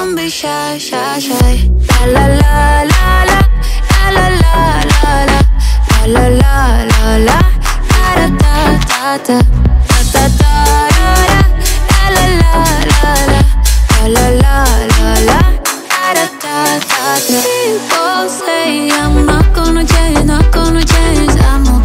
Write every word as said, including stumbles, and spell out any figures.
Don't be shy, shy, shy. La la la la la, la la la la la, la la la la, da da da da, da da da da, la la la la, la la la la, da da da da. People say I'm not gonna change, not gonna change. I'm